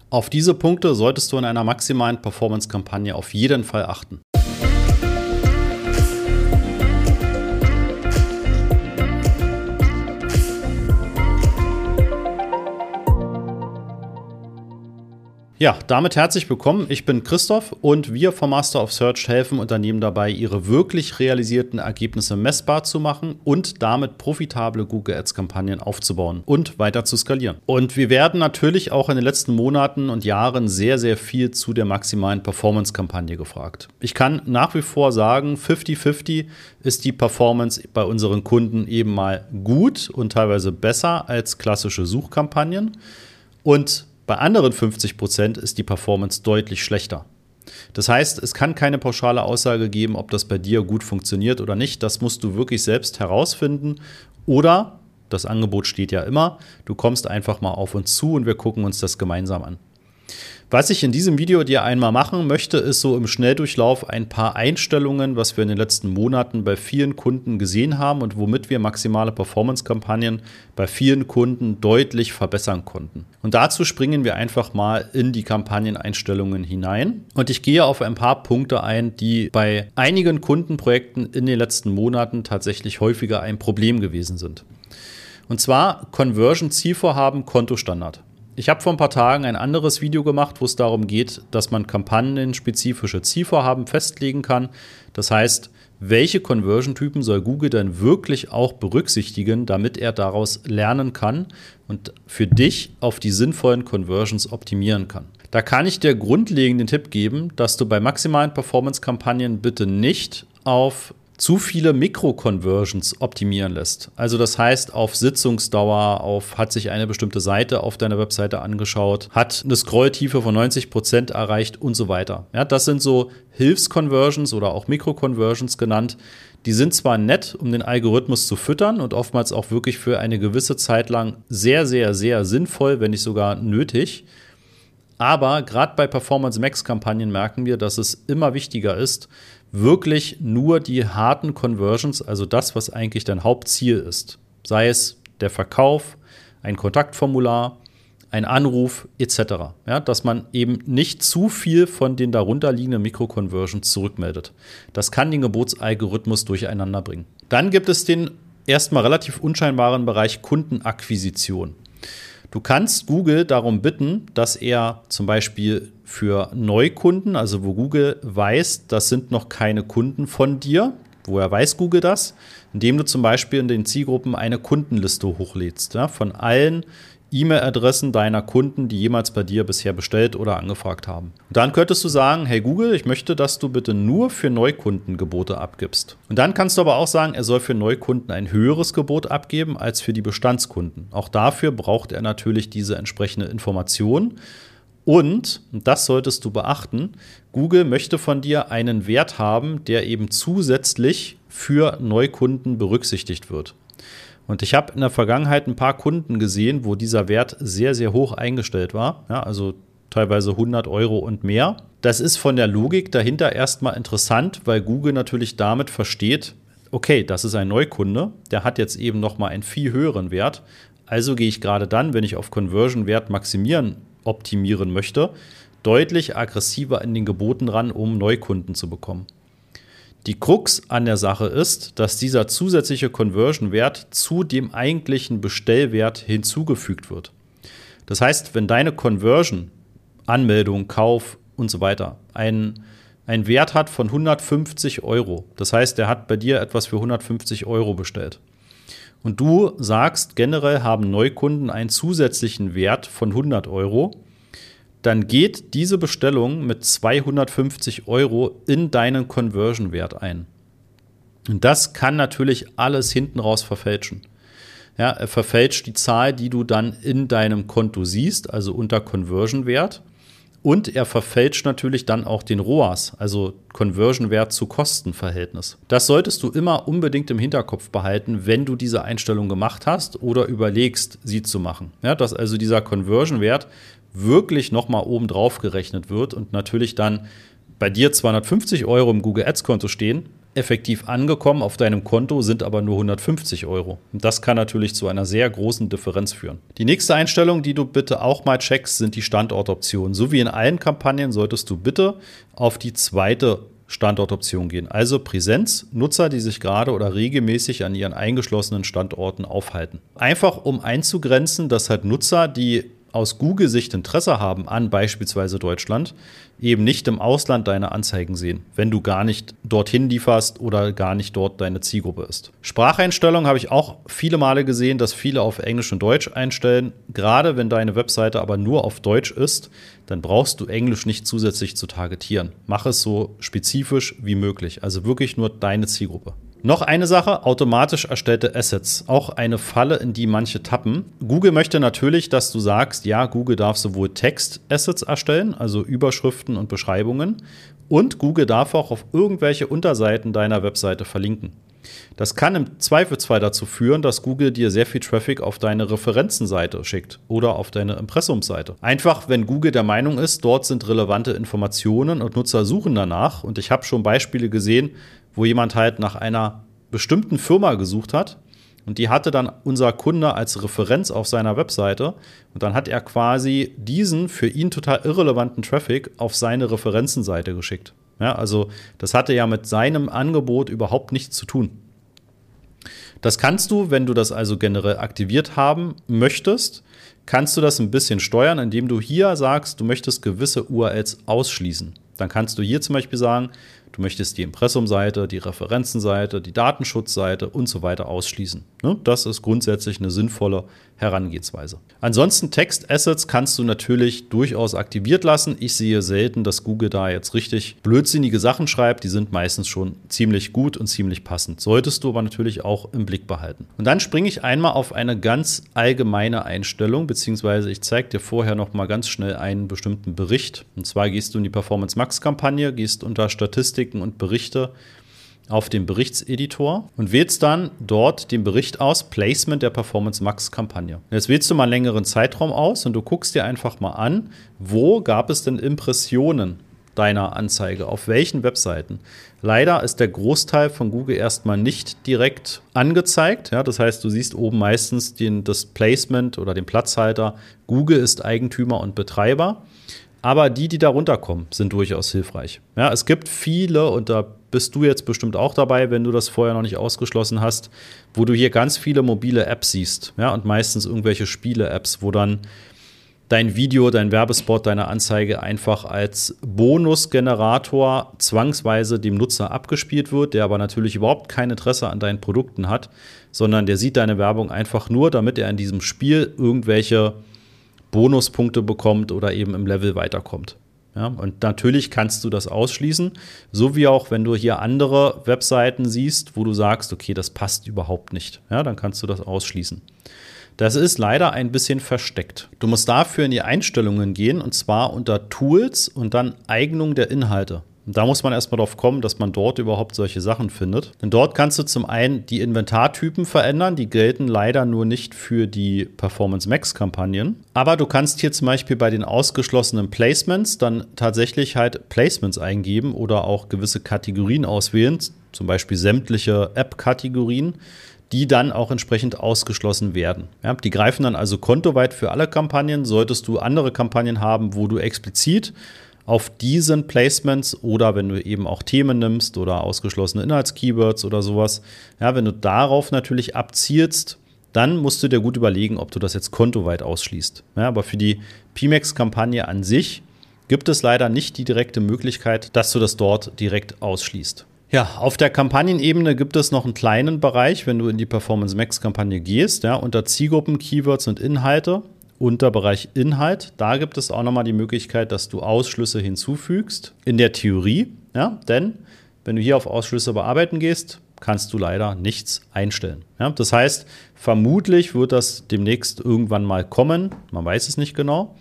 Auf diese Punkte solltest du in einer maximalen Performance-Kampagne auf jeden Fall achten. Ja, damit herzlich willkommen. Ich bin Christoph und wir vom Master of Search helfen Unternehmen dabei, ihre wirklich realisierten Ergebnisse messbar zu machen und damit profitable Google Ads-Kampagnen aufzubauen und weiter zu skalieren. Und wir werden natürlich auch in den letzten Monaten und Jahren sehr, sehr viel zu der maximalen Performance-Kampagne gefragt. Ich kann nach wie vor sagen, 50-50 ist die Performance bei unseren Kunden eben mal gut und teilweise besser als klassische Suchkampagnen. Und bei anderen 50% ist die Performance deutlich schlechter. Das heißt, es kann keine pauschale Aussage geben, ob das bei dir gut funktioniert oder nicht. Das musst du wirklich selbst herausfinden. Oder, das Angebot steht ja immer, du kommst einfach mal auf uns zu und wir gucken uns das gemeinsam an. Was ich in diesem Video dir einmal machen möchte, ist so im Schnelldurchlauf ein paar Einstellungen, was wir in den letzten Monaten bei vielen Kunden gesehen haben und womit wir maximale Performance-Kampagnen bei vielen Kunden deutlich verbessern konnten. Und dazu springen wir einfach mal in die Kampagneneinstellungen hinein. Und ich gehe auf ein paar Punkte ein, die bei einigen Kundenprojekten in den letzten Monaten tatsächlich häufiger ein Problem gewesen sind. Und zwar Conversion-Zielvorhaben, Kontostandard. Ich habe vor ein paar Tagen ein anderes Video gemacht, wo es darum geht, dass man kampagnenspezifische Zielvorhaben festlegen kann. Das heißt, welche Conversion-Typen soll Google dann wirklich auch berücksichtigen, damit er daraus lernen kann und für dich auf die sinnvollen Conversions optimieren kann. Da kann ich dir grundlegend den Tipp geben, dass du bei maximalen Performance-Kampagnen bitte nicht auf zu viele Mikro-Conversions optimieren lässt. Also das heißt auf Sitzungsdauer, auf hat sich eine bestimmte Seite auf deiner Webseite angeschaut, hat eine Scrolltiefe von 90% erreicht und so weiter. Ja, das sind so Hilfs-Conversions oder auch Mikro-Conversions genannt. Die sind zwar nett, um den Algorithmus zu füttern und oftmals auch wirklich für eine gewisse Zeit lang sehr, sehr, sehr sinnvoll, wenn nicht sogar nötig. Aber gerade bei Performance-Max-Kampagnen merken wir, dass es immer wichtiger ist, wirklich nur die harten Conversions, also das, was eigentlich dein Hauptziel ist. Sei es der Verkauf, ein Kontaktformular, ein Anruf etc. Ja, dass man eben nicht zu viel von den darunterliegenden Mikro-Conversions zurückmeldet. Das kann den Gebotsalgorithmus durcheinander bringen. Dann gibt es den erstmal relativ unscheinbaren Bereich Kundenakquisition. Du kannst Google darum bitten, dass er zum Beispiel für Neukunden, also wo Google weiß, das sind noch keine Kunden von dir, woher weiß Google das? Indem du zum Beispiel in den Zielgruppen eine Kundenliste hochlädst, ja, von allen E-Mail-Adressen deiner Kunden, die jemals bei dir bisher bestellt oder angefragt haben. Und dann könntest du sagen, hey Google, ich möchte, dass du bitte nur für Neukunden Gebote abgibst. Und dann kannst du aber auch sagen, er soll für Neukunden ein höheres Gebot abgeben als für die Bestandskunden. Auch dafür braucht er natürlich diese entsprechende Information. Und das solltest du beachten, Google möchte von dir einen Wert haben, der eben zusätzlich für Neukunden berücksichtigt wird. Und ich habe in der Vergangenheit ein paar Kunden gesehen, wo dieser Wert sehr, sehr hoch eingestellt war. Ja, also teilweise 100 € und mehr. Das ist von der Logik dahinter erstmal interessant, weil Google natürlich damit versteht, okay, das ist ein Neukunde, der hat jetzt eben nochmal einen viel höheren Wert. Also gehe ich gerade dann, wenn ich auf Conversion-Wert optimieren möchte, deutlich aggressiver in den Geboten ran, um Neukunden zu bekommen. Die Krux an der Sache ist, dass dieser zusätzliche Conversion-Wert zu dem eigentlichen Bestellwert hinzugefügt wird. Das heißt, wenn deine Conversion, Anmeldung, Kauf und so weiter einen Wert hat von 150 €, das heißt, der hat bei dir etwas für 150 € bestellt und du sagst, generell haben Neukunden einen zusätzlichen Wert von 100 €, dann geht diese Bestellung mit 250 € in deinen Conversion-Wert ein. Und das kann natürlich alles hinten raus verfälschen. Ja, er verfälscht die Zahl, die du dann in deinem Konto siehst, also unter Conversion-Wert. Und er verfälscht natürlich dann auch den ROAS, also Conversion-Wert zu Kostenverhältnis. Das solltest du immer unbedingt im Hinterkopf behalten, wenn du diese Einstellung gemacht hast oder überlegst, sie zu machen. Ja, dass also dieser Conversion-Wert wirklich nochmal oben drauf gerechnet wird und natürlich dann bei dir 250 € im Google Ads Konto stehen, effektiv angekommen auf deinem Konto, sind aber nur 150 Euro. Und das kann natürlich zu einer sehr großen Differenz führen. Die nächste Einstellung, die du bitte auch mal checkst, sind die Standortoptionen. So wie in allen Kampagnen solltest du bitte auf die zweite Standortoption gehen. Also Präsenz, Nutzer, die sich gerade oder regelmäßig an ihren eingeschlossenen Standorten aufhalten. Einfach um einzugrenzen, dass halt Nutzer, die aus Google-Sicht Interesse haben an beispielsweise Deutschland, eben nicht im Ausland deine Anzeigen sehen, wenn du gar nicht dorthin lieferst oder gar nicht dort deine Zielgruppe ist. Spracheinstellungen habe ich auch viele Male gesehen, dass viele auf Englisch und Deutsch einstellen. Gerade wenn deine Webseite aber nur auf Deutsch ist, dann brauchst du Englisch nicht zusätzlich zu targetieren. Mach es so spezifisch wie möglich, also wirklich nur deine Zielgruppe. Noch eine Sache, automatisch erstellte Assets. Auch eine Falle, in die manche tappen. Google möchte natürlich, dass du sagst, ja, Google darf sowohl Text-Assets erstellen, also Überschriften und Beschreibungen, und Google darf auch auf irgendwelche Unterseiten deiner Webseite verlinken. Das kann im Zweifelsfall dazu führen, dass Google dir sehr viel Traffic auf deine Referenzenseite schickt oder auf deine Impressumseite. Einfach, wenn Google der Meinung ist, dort sind relevante Informationen und Nutzer suchen danach. Und ich habe schon Beispiele gesehen, wo jemand halt nach einer bestimmten Firma gesucht hat und die hatte dann unser Kunde als Referenz auf seiner Webseite und dann hat er quasi diesen für ihn total irrelevanten Traffic auf seine Referenzenseite geschickt. Ja, also das hatte ja mit seinem Angebot überhaupt nichts zu tun. Das kannst du, wenn du das also generell aktiviert haben möchtest, kannst du das ein bisschen steuern, indem du hier sagst, du möchtest gewisse URLs ausschließen. Dann kannst du hier zum Beispiel sagen, du möchtest die Impressumseite, die Referenzenseite, die Datenschutzseite und so weiter ausschließen. Das ist grundsätzlich eine sinnvolle Herangehensweise. Ansonsten Text-Assets kannst du natürlich durchaus aktiviert lassen. Ich sehe selten, dass Google da jetzt richtig blödsinnige Sachen schreibt. Die sind meistens schon ziemlich gut und ziemlich passend. Solltest du aber natürlich auch im Blick behalten. Und dann springe ich einmal auf eine ganz allgemeine Einstellung, beziehungsweise ich zeige dir vorher noch mal ganz schnell einen bestimmten Bericht. Und zwar gehst du in die Performance Max-Kampagne, gehst unter Statistiken und Berichte auf den Berichtseditor und wählst dann dort den Bericht aus, Placement der Performance Max Kampagne. Jetzt wählst du mal einen längeren Zeitraum aus und du guckst dir einfach mal an, wo gab es denn Impressionen deiner Anzeige, auf welchen Webseiten. Leider ist der Großteil von Google erstmal nicht direkt angezeigt. Ja, das heißt, du siehst oben meistens das Placement oder den Platzhalter. Google ist Eigentümer und Betreiber. Aber die darunter kommen, sind durchaus hilfreich. Ja, es gibt viele, und da bist du jetzt bestimmt auch dabei, wenn du das vorher noch nicht ausgeschlossen hast, wo du hier ganz viele mobile Apps siehst. Ja, und meistens irgendwelche Spiele-Apps, wo dann dein Video, dein Werbespot, deine Anzeige einfach als Bonusgenerator zwangsweise dem Nutzer abgespielt wird, der aber natürlich überhaupt kein Interesse an deinen Produkten hat, sondern der sieht deine Werbung einfach nur, damit er in diesem Spiel irgendwelche Bonuspunkte bekommt oder eben im Level weiterkommt. Ja, und natürlich kannst du das ausschließen, so wie auch, wenn du hier andere Webseiten siehst, wo du sagst, okay, das passt überhaupt nicht. Ja, dann kannst du das ausschließen. Das ist leider ein bisschen versteckt. Du musst dafür in die Einstellungen gehen, und zwar unter Tools und dann Eignung der Inhalte. Und da muss man erstmal drauf kommen, dass man dort überhaupt solche Sachen findet. Denn dort kannst du zum einen die Inventartypen verändern, die gelten leider nur nicht für die Performance Max Kampagnen. Aber du kannst hier zum Beispiel bei den ausgeschlossenen Placements dann tatsächlich halt Placements eingeben oder auch gewisse Kategorien auswählen, zum Beispiel sämtliche App-Kategorien, die dann auch entsprechend ausgeschlossen werden. Ja, die greifen dann also kontoweit für alle Kampagnen. Solltest du andere Kampagnen haben, wo du explizit auf diesen Placements oder wenn du eben auch Themen nimmst oder ausgeschlossene Inhaltskeywords oder sowas, ja, wenn du darauf natürlich abzielst, dann musst du dir gut überlegen, ob du das jetzt kontoweit ausschließt. Ja, aber für die PMax-Kampagne an sich gibt es leider nicht die direkte Möglichkeit, dass du das dort direkt ausschließt. Ja, auf der Kampagnenebene gibt es noch einen kleinen Bereich, wenn du in die Performance Max-Kampagne gehst, ja, unter Zielgruppen, Keywords und Inhalte. Unter Bereich Inhalt, da gibt es auch nochmal die Möglichkeit, dass du Ausschlüsse hinzufügst in der Theorie, ja, denn wenn du hier auf Ausschlüsse bearbeiten gehst, kannst du leider nichts einstellen. Ja, das heißt, vermutlich wird das demnächst irgendwann mal kommen, man weiß es nicht genau,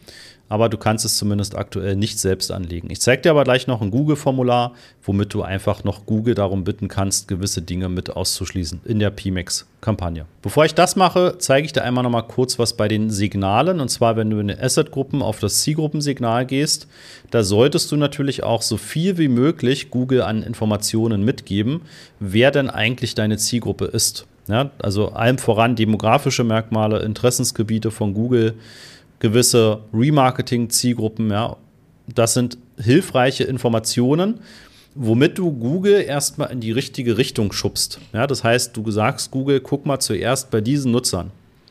aber du kannst es zumindest aktuell nicht selbst anlegen. Ich zeige dir aber gleich noch ein Google-Formular, womit du einfach noch Google darum bitten kannst, gewisse Dinge mit auszuschließen in der PMAX-Kampagne. Bevor ich das mache, zeige ich dir einmal noch mal kurz was bei den Signalen. Und zwar, wenn du in den Asset-Gruppen auf das Zielgruppensignal gehst, da solltest du natürlich auch so viel wie möglich Google an Informationen mitgeben, wer denn eigentlich deine Zielgruppe ist. Ja, also allem voran demografische Merkmale, Interessensgebiete von Google, gewisse Remarketing-Zielgruppen, ja, das sind hilfreiche Informationen, womit du Google erstmal in die richtige Richtung schubst. Ja, das heißt, du sagst Google, guck mal zuerst bei diesen Nutzern.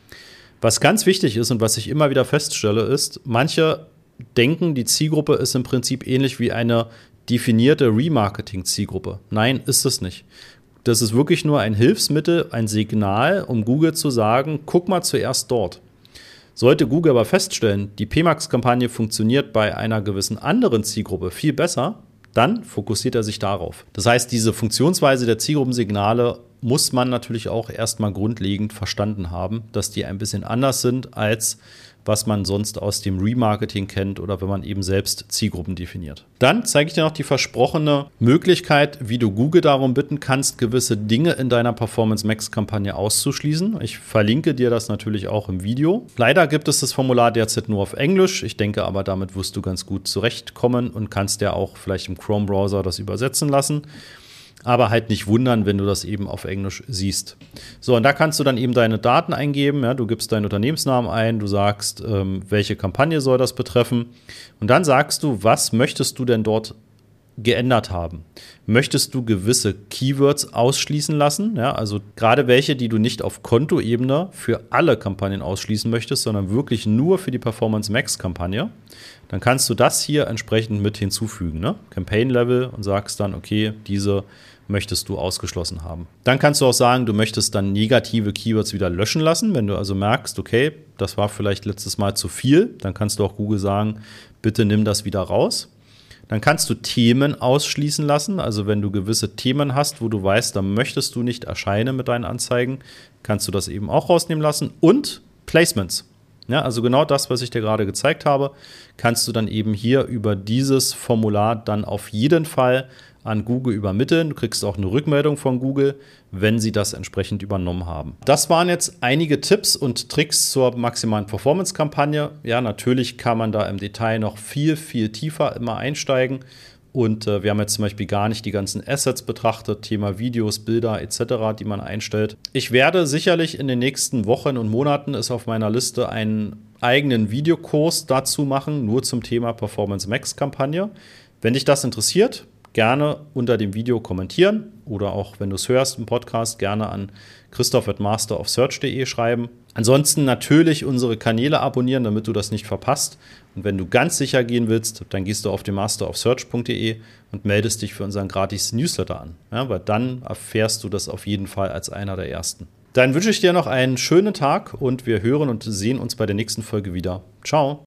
Was ganz wichtig ist und was ich immer wieder feststelle, ist, manche denken, die Zielgruppe ist im Prinzip ähnlich wie eine definierte Remarketing-Zielgruppe. Nein, ist es nicht. Das ist wirklich nur ein Hilfsmittel, ein Signal, um Google zu sagen, guck mal zuerst dort. Sollte Google aber feststellen, die PMAX-Kampagne funktioniert bei einer gewissen anderen Zielgruppe viel besser, dann fokussiert er sich darauf. Das heißt, diese Funktionsweise der Zielgruppensignale muss man natürlich auch erstmal grundlegend verstanden haben, dass die ein bisschen anders sind, als was man sonst aus dem Remarketing kennt oder wenn man eben selbst Zielgruppen definiert. Dann zeige ich dir noch die versprochene Möglichkeit, wie du Google darum bitten kannst, gewisse Dinge in deiner Performance Max-Kampagne auszuschließen. Ich verlinke dir das natürlich auch im Video. Leider gibt es das Formular derzeit nur auf Englisch. Ich denke aber, damit wirst du ganz gut zurechtkommen und kannst ja auch vielleicht im Chrome-Browser das übersetzen lassen. Aber halt nicht wundern, wenn du das eben auf Englisch siehst. So, und da kannst du dann eben deine Daten eingeben. Ja, du gibst deinen Unternehmensnamen ein, du sagst, welche Kampagne soll das betreffen. Und dann sagst du, was möchtest du denn dort geändert haben? Möchtest du gewisse Keywords ausschließen lassen? Ja, also gerade welche, die du nicht auf Kontoebene für alle Kampagnen ausschließen möchtest, sondern wirklich nur für die Performance Max-Kampagne. Dann kannst du das hier entsprechend mit hinzufügen, ne? Campaign Level, und sagst dann, okay, diese möchtest du ausgeschlossen haben. Dann kannst du auch sagen, du möchtest dann negative Keywords wieder löschen lassen. Wenn du also merkst, okay, das war vielleicht letztes Mal zu viel, dann kannst du auch Google sagen, bitte nimm das wieder raus. Dann kannst du Themen ausschließen lassen. Also wenn du gewisse Themen hast, wo du weißt, da möchtest du nicht erscheinen mit deinen Anzeigen, kannst du das eben auch rausnehmen lassen. Und Placements. Ja, also genau das, was ich dir gerade gezeigt habe, kannst du dann eben hier über dieses Formular dann auf jeden Fall an Google übermitteln. Du kriegst auch eine Rückmeldung von Google, wenn sie das entsprechend übernommen haben. Das waren jetzt einige Tipps und Tricks zur maximalen Performance-Kampagne. Ja, natürlich kann man da im Detail noch viel, viel tiefer immer einsteigen. Und wir haben jetzt zum Beispiel gar nicht die ganzen Assets betrachtet, Thema Videos, Bilder etc., die man einstellt. Ich werde sicherlich in den nächsten Wochen und Monaten ist auf meiner Liste einen eigenen Videokurs dazu machen, nur zum Thema Performance Max Kampagne. Wenn dich das interessiert, gerne unter dem Video kommentieren oder auch, wenn du es hörst im Podcast, gerne an christoph@masterofsearch.de schreiben. Ansonsten natürlich unsere Kanäle abonnieren, damit du das nicht verpasst. Und wenn du ganz sicher gehen willst, dann gehst du auf den masterofsearch.de und meldest dich für unseren gratis Newsletter an. Ja, weil dann erfährst du das auf jeden Fall als einer der ersten. Dann wünsche ich dir noch einen schönen Tag und wir hören und sehen uns bei der nächsten Folge wieder. Ciao!